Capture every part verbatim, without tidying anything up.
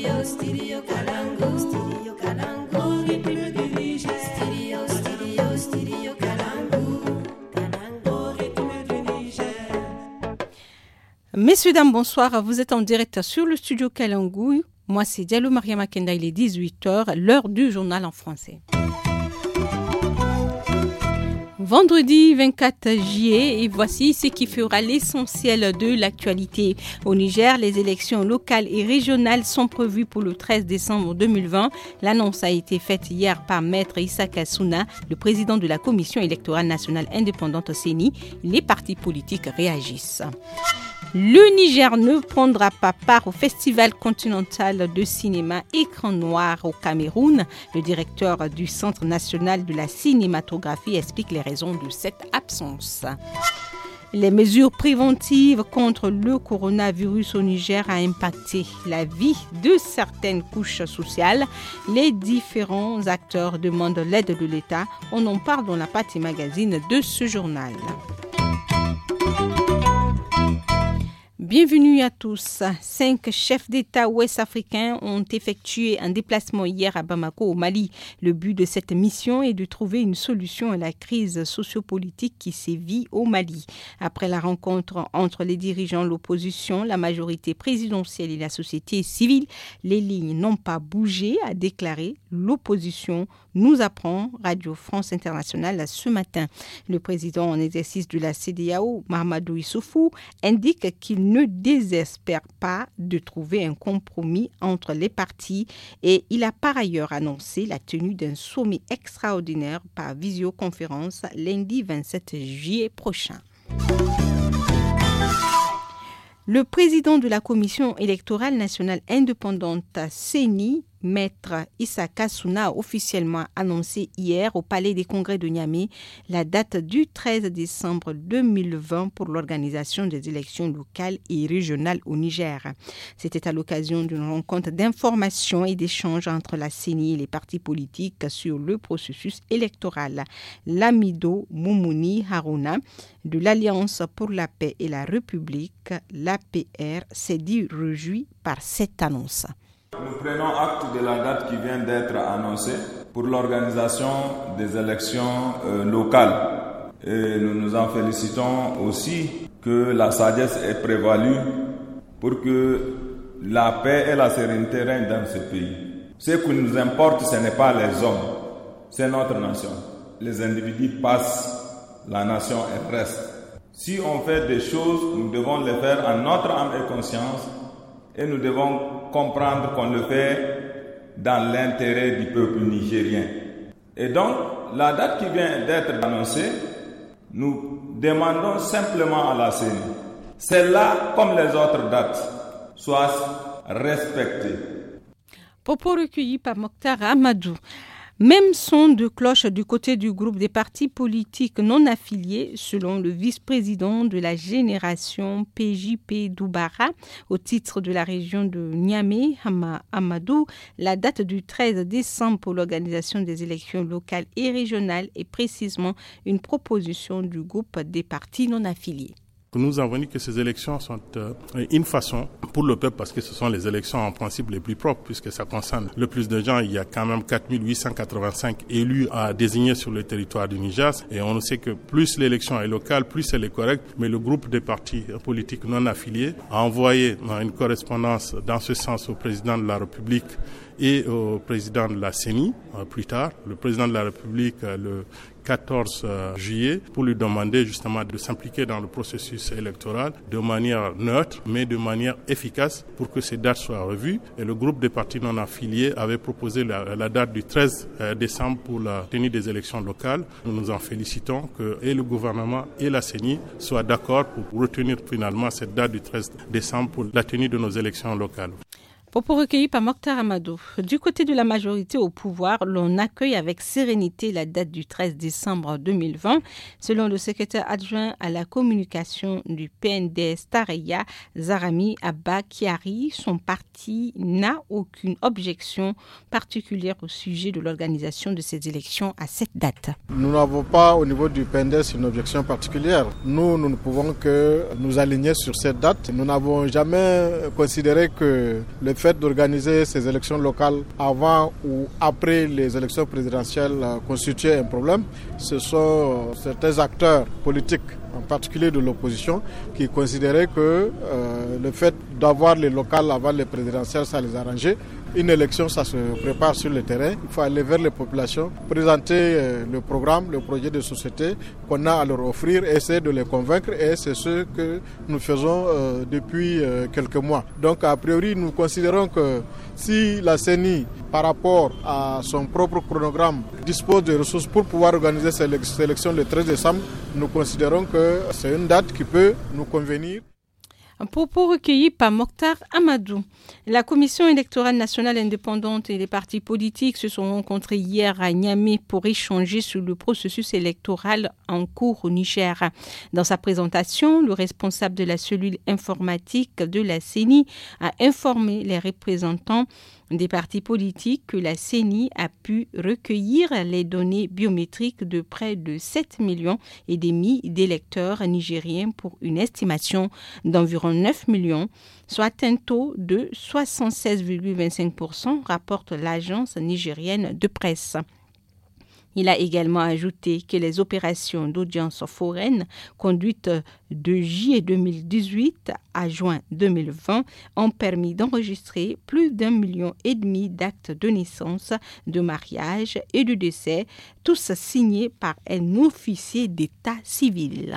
Stereo, stereo Kalangu, stereo Kalangu, rythme du Niger. Stereo, stereo, stereo Kalangu, Kalangu, rythme du Niger. Messieurs, dames, bonsoir. Vous êtes en direct sur le studio Kalangu. Moi, c'est Diallo Maria Makenda. Il est dix-huit heures, l'heure du journal en français. Vendredi vingt-quatre juillet, et voici ce qui fera l'essentiel de l'actualité. Au Niger, les élections locales et régionales sont prévues pour le treize décembre deux mille vingt. L'annonce a été faite hier par Maître Issa Kassouna, le président de la Commission électorale nationale indépendante C E N I. Les partis politiques réagissent. Le Niger ne prendra pas part au Festival continental de cinéma Écran Noir au Cameroun. Le directeur du Centre national de la cinématographie explique les raisons de cette absence. Les mesures préventives contre le coronavirus au Niger ont impacté la vie de certaines couches sociales. Les différents acteurs demandent l'aide de l'État. On en parle dans la partie magazine de ce journal. Bienvenue à tous. Cinq chefs d'État ouest-africains ont effectué un déplacement hier à Bamako, au Mali. Le but de cette mission est de trouver une solution à la crise sociopolitique qui sévit au Mali. Après la rencontre entre les dirigeants de l'opposition, la majorité présidentielle et la société civile, les lignes n'ont pas bougé, a déclaré l'opposition, nous apprend Radio France Internationale ce matin. Le président en exercice de la C E D E A O, Mahamadou Issoufou, indique qu'il ne désespère pas de trouver un compromis entre les partis et il a par ailleurs annoncé la tenue d'un sommet extraordinaire par visioconférence lundi vingt-sept juillet prochain. Le président de la Commission électorale nationale indépendante C E N I, Maître Issa Kassouna, a officiellement annoncé hier au Palais des Congrès de Niamey la date du treize décembre deux mille vingt pour l'organisation des élections locales et régionales au Niger. C'était à l'occasion d'une rencontre d'information et d'échanges entre la C E N I et les partis politiques sur le processus électoral. Lamido Moumouni Harouna de l'Alliance pour la paix et la République, l'A P R, s'est dit réjoui par cette annonce. Nous prenons acte de la date qui vient d'être annoncée pour l'organisation des élections euh, locales. Et nous nous en félicitons aussi que la sagesse ait prévalu pour que la paix et la sérénité règnent dans ce pays. Ce qui nous importe, ce n'est pas les hommes, c'est notre nation. Les individus passent, la nation elle reste. Si on fait des choses, nous devons les faire en notre âme et conscience et nous devons comprendre qu'on le fait dans l'intérêt du peuple nigérien. Et donc, la date qui vient d'être annoncée, nous demandons simplement à la C E N I, celle-là, comme les autres dates, soit respectée. Propos recueillis par Mokhtar Amadou. Même son de cloche du côté du groupe des partis politiques non affiliés, selon le vice-président de la génération P J P Doubara, au titre de la région de Niamey, Hama Amadou. La date du treize décembre pour l'organisation des élections locales et régionales est précisément une proposition du groupe des partis non affiliés. Nous avons dit que ces élections sont euh, une façon pour le peuple parce que ce sont les élections en principe les plus propres puisque ça concerne le plus de gens. Il y a quand même quatre mille huit cent quatre-vingt-cinq élus à désigner sur le territoire du Niger et on sait que plus l'élection est locale, plus elle est correcte. Mais le groupe des partis politiques non affiliés a envoyé une correspondance dans ce sens au président de la République et au président de la C E N I euh, plus tard. Le président de la République euh, le quatorze juillet pour lui demander justement de s'impliquer dans le processus électoral de manière neutre mais de manière efficace pour que ces dates soient revues. Et le groupe des partis non affiliés avait proposé la, la date du treize décembre pour la tenue des élections locales. Nous nous en félicitons que et le gouvernement et la C E N I soient d'accord pour retenir finalement cette date du treize décembre pour la tenue de nos élections locales. Propos recueillis par Mokhtar Amadou. Du côté de la majorité au pouvoir, l'on accueille avec sérénité la date du treize décembre deux mille vingt. Selon le secrétaire adjoint à la communication du P N D S Tareya, Zarami Abba Kiari, son parti n'a aucune objection particulière au sujet de l'organisation de ces élections à cette date. Nous n'avons pas au niveau du P N D S une objection particulière. Nous, nous ne pouvons que nous aligner sur cette date. Nous n'avons jamais considéré que le fait d'organiser ces élections locales avant ou après les élections présidentielles euh, constituait un problème. Ce sont euh, certains acteurs politiques, en particulier de l'opposition, qui considéraient que euh, le fait d'avoir les locales avant les présidentielles, ça les arrangeait. Une élection, ça se prépare sur le terrain. Il faut aller vers les populations, présenter euh, le programme, le projet de société qu'on a à leur offrir, essayer de les convaincre, et c'est ce que nous faisons euh, depuis euh, quelques mois. Donc, a priori, nous considérons que si la C E N I, par rapport à son propre chronogramme, dispose de ressources pour pouvoir organiser ces élections le treize décembre, nous considérons que c'est une date qui peut nous convenir. Un propos recueilli par Mokhtar Amadou. La Commission électorale nationale indépendante et les partis politiques se sont rencontrés hier à Niamey pour échanger sur le processus électoral en cours au Niger. Dans sa présentation, le responsable de la cellule informatique de la C E N I a informé les représentants des partis politiques que la C E N I a pu recueillir les données biométriques de près de sept millions et demi d'électeurs nigériens pour une estimation d'environ neuf millions, soit un taux de soixante-seize virgule vingt-cinq pour cent, rapporte l'agence nigérienne de presse. Il a également ajouté que les opérations d'audience foraine conduites de juillet deux mille dix-huit à juin deux mille vingt ont permis d'enregistrer plus d'un million et demi d'actes de naissance, de mariage et de décès, tous signés par un officier d'état civil.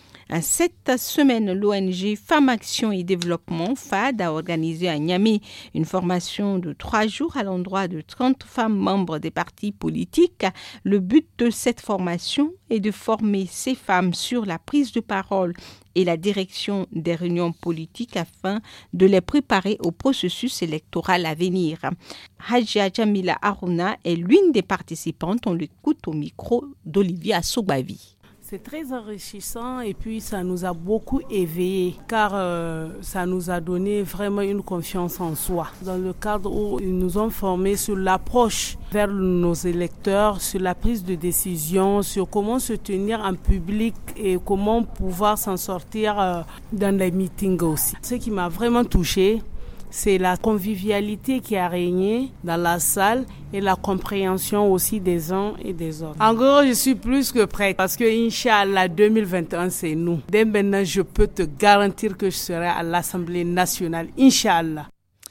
Cette semaine, l'O N G Femmes Action et Développement, F A D, a organisé à Niamey une formation de trois jours à l'endroit de trente femmes membres des partis politiques. Le but de cette formation est de former ces femmes sur la prise de parole et la direction des réunions politiques afin de les préparer au processus électoral à venir. Hadja Jamila Aruna est l'une des participantes. On l'écoute au micro d'Olivia Sobavi. C'est très enrichissant et puis ça nous a beaucoup éveillés car euh, ça nous a donné vraiment une confiance en soi. Dans le cadre où ils nous ont formés sur l'approche vers nos électeurs, sur la prise de décision, sur comment se tenir en public et comment pouvoir s'en sortir euh, dans les meetings aussi. Ce qui m'a vraiment touchée, c'est la convivialité qui a régné dans la salle et la compréhension aussi des uns et des autres. En gros, je suis plus que prête parce que Inch'Allah deux mille vingt et un, c'est nous. Dès maintenant, je peux te garantir que je serai à l'Assemblée nationale. Inch'Allah.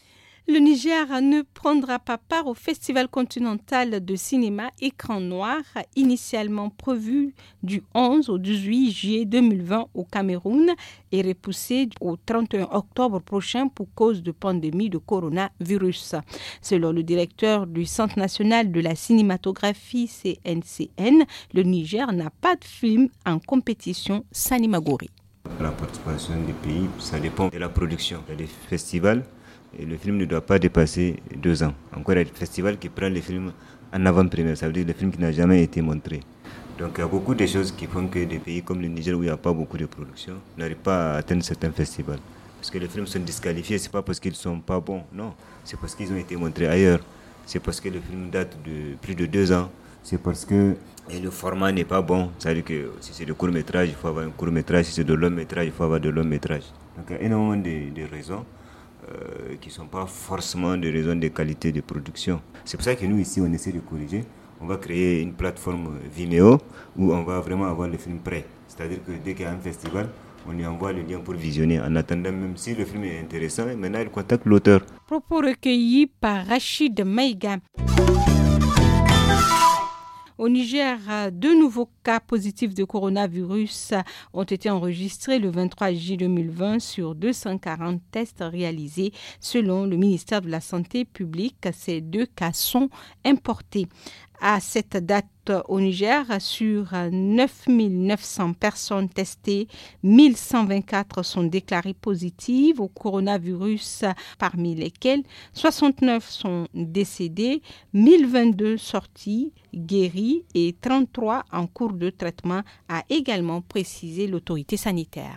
Le Niger ne prendra pas part au Festival continental de cinéma Écran Noir, initialement prévu du onze au dix-huit juillet deux mille vingt au Cameroun et repoussé au trente et un octobre prochain pour cause de pandémie de coronavirus. Selon le directeur du Centre national de la cinématographie C N C N, le Niger n'a pas de film en compétition Sanimagori. La participation des pays, ça dépend de la production. Il y a des festivals. Et le film ne doit pas dépasser deux ans. Encore, il y a des festivals qui prennent les films en avant-première, ça veut dire le film qui n'a jamais été montré. Donc il y a beaucoup de choses qui font que des pays comme le Niger, où il n'y a pas beaucoup de production, n'arrivent pas à atteindre certains festivals. Parce que les films sont disqualifiés, ce n'est pas parce qu'ils ne sont pas bons, non. C'est parce qu'ils ont été montrés ailleurs. C'est parce que le film date de plus de deux ans. C'est parce que le format n'est pas bon. C'est-à-dire que si c'est de court-métrage, il faut avoir un court-métrage. Si c'est de long-métrage, il faut avoir de long-métrage. Donc il y a énormément de, de raisons. Euh, qui ne sont pas forcément des raisons de qualité de production. C'est pour ça que nous ici on essaie de corriger. On va créer une plateforme Vimeo où on va vraiment avoir le film prêt. C'est-à-dire que dès qu'il y a un festival, on lui envoie le lien pour visionner. En attendant, même si le film est intéressant, maintenant il contacte l'auteur. Propos recueillis par Rachid Maïga. Au Niger, deux nouveaux cas positifs de coronavirus ont été enregistrés le vingt-trois juillet deux mille vingt sur deux cent quarante tests réalisés selon le ministère de la Santé publique. Ces deux cas sont importés. À cette date, au Niger, sur neuf mille neuf cents personnes testées, mille cent vingt-quatre sont déclarées positives au coronavirus, parmi lesquelles soixante-neuf sont décédées, mille vingt-deux sorties, guéries et trente-trois en cours de traitement, a également précisé l'autorité sanitaire.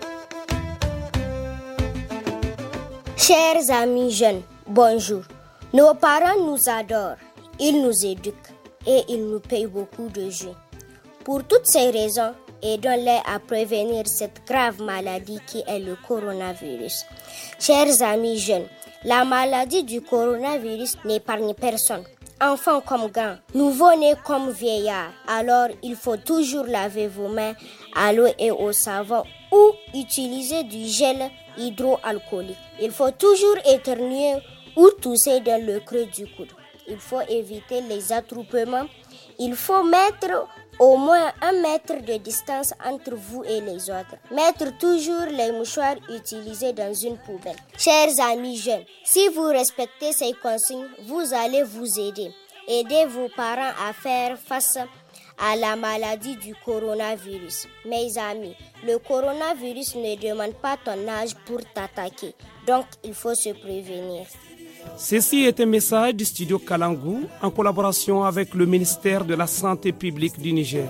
Chers amis jeunes, bonjour. Nos parents nous adorent, ils nous éduquent et ils nous payent beaucoup de jus. Pour toutes ces raisons, aidons-les à prévenir cette grave maladie qui est le coronavirus. Chers amis jeunes, La maladie du coronavirus n'épargne personne. Enfants comme grands, nouveau-nés comme vieillards. Alors, il faut toujours laver vos mains à l'eau et au savon ou utiliser du gel hydroalcoolique. Il faut toujours éternuer ou tousser dans le creux du coude. Il faut éviter les attroupements. Il faut mettre au moins un mètre de distance entre vous et les autres. Mettre toujours les mouchoirs utilisés dans une poubelle. Chers amis jeunes, si vous respectez ces consignes, vous allez vous aider. Aidez vos parents à faire face à la maladie du coronavirus. Mes amis, le coronavirus ne demande pas ton âge pour t'attaquer. Donc, il faut se prévenir. Ceci est un message du studio Kalangu en collaboration avec le ministère de la Santé publique du Niger.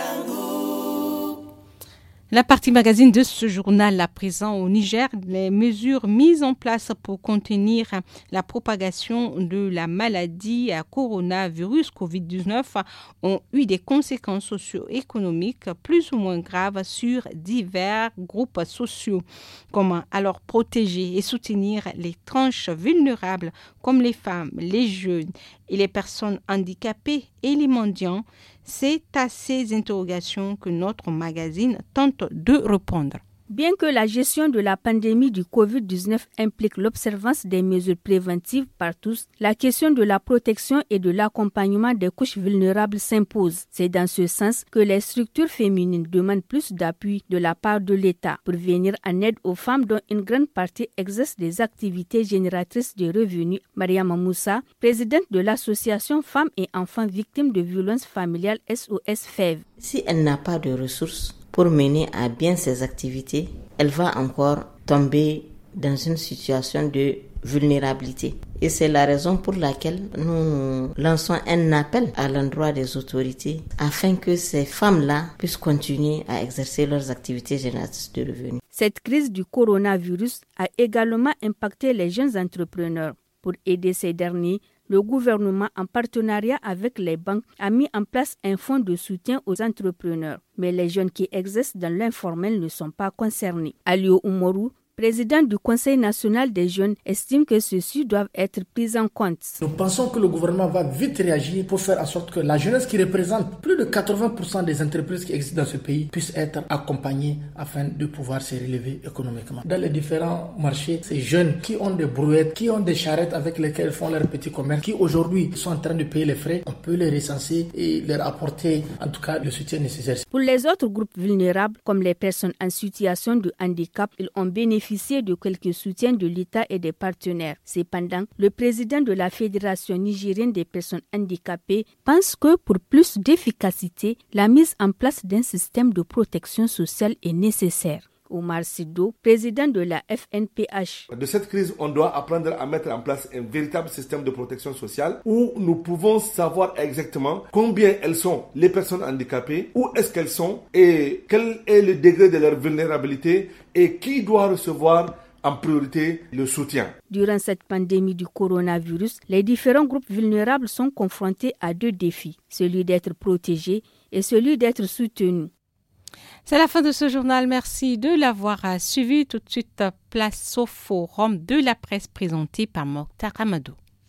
La partie magazine de ce journal à présent au Niger, les mesures mises en place pour contenir la propagation de la maladie à coronavirus covid dix-neuf ont eu des conséquences socio-économiques plus ou moins graves sur divers groupes sociaux. Comment alors protéger et soutenir les tranches vulnérables comme les femmes, les jeunes et les personnes handicapées et les mendiants? C'est à ces interrogations que notre magazine tente de répondre. Bien que la gestion de la pandémie du covid dix-neuf implique l'observance des mesures préventives par tous, la question de la protection et de l'accompagnement des couches vulnérables s'impose. C'est dans ce sens que les structures féminines demandent plus d'appui de la part de l'État pour venir en aide aux femmes dont une grande partie exerce des activités génératrices de revenus. Mariama Moussa, présidente de l'association Femmes et Enfants Victimes de Violences Familiales S O S F E V. Si elle n'a pas de ressources pour mener à bien ses activités, elle va encore tomber dans une situation de vulnérabilité. Et c'est la raison pour laquelle nous lançons un appel à l'endroit des autorités afin que ces femmes-là puissent continuer à exercer leurs activités génératrices de revenus. Cette crise du coronavirus a également impacté les jeunes entrepreneurs. Pour aider ces derniers, le gouvernement, en partenariat avec les banques, a mis en place un fonds de soutien aux entrepreneurs. Mais les jeunes qui exercent dans l'informel ne sont pas concernés. Aliou Oumarou, président du Conseil national des jeunes, estime que ceux-ci doivent être pris en compte. Nous pensons que le gouvernement va vite réagir pour faire en sorte que la jeunesse qui représente plus de quatre-vingts pour cent des entreprises qui existent dans ce pays puisse être accompagnée afin de pouvoir se relever économiquement. Dans les différents marchés, ces jeunes qui ont des brouettes, qui ont des charrettes avec lesquelles ils font leur petit commerce, qui aujourd'hui sont en train de payer les frais, on peut les recenser et leur apporter en tout cas le soutien nécessaire. Pour les autres groupes vulnérables, comme les personnes en situation de handicap, ils ont bénéficié de quelques soutiens de l'État et des partenaires. Cependant, le président de la Fédération nigérienne des personnes handicapées pense que pour plus d'efficacité, la mise en place d'un système de protection sociale est nécessaire. Omar Sido, président de la F N P H. De cette crise, on doit apprendre à mettre en place un véritable système de protection sociale où nous pouvons savoir exactement combien elles sont les personnes handicapées, où est-ce qu'elles sont et quel est le degré de leur vulnérabilité et qui doit recevoir en priorité le soutien. Durant cette pandémie du coronavirus, les différents groupes vulnérables sont confrontés à deux défis, celui d'être protégés et celui d'être soutenus. C'est la fin de ce journal. Merci de l'avoir suivi. Tout de suite, place au forum de la presse présenté par Mokhtar Amadou.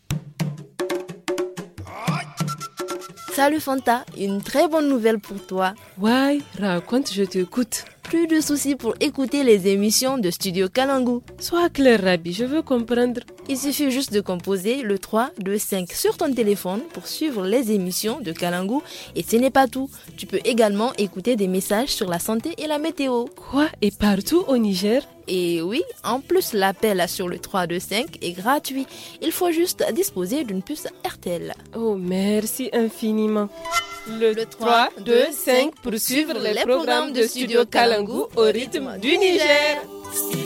Salut Fanta, une très bonne nouvelle pour toi. Ouais, raconte, je t'écoute. Plus de soucis pour écouter les émissions de Studio Kalangu. Sois clair, Rabi, je veux comprendre. Il suffit juste de composer le trois deux cinq sur ton téléphone pour suivre les émissions de Kalangu. Et ce n'est pas tout. Tu peux également écouter des messages sur la santé et la météo. Quoi? Et partout au Niger? Et oui, en plus l'appel sur le trois deux cinq est gratuit. Il faut juste disposer d'une puce R T L. Oh, merci infiniment. Le, le trois deux cinq pour suivre les programmes de Studio Kalangu au rythme du Niger.